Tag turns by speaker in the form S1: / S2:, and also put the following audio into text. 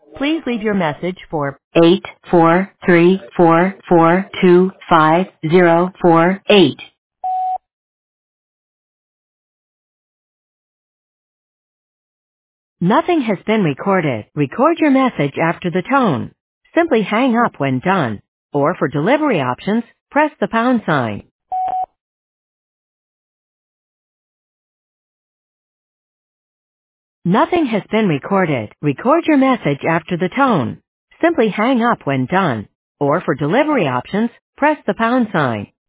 S1: Please leave your message for 84344250048. Nothing has been recorded. Record your message after the tone. Simply hang up when done. Or for delivery options, press the pound sign. Nothing has been recorded. Record your message after the tone. Simply hang up when done. Or for delivery options, press the pound sign.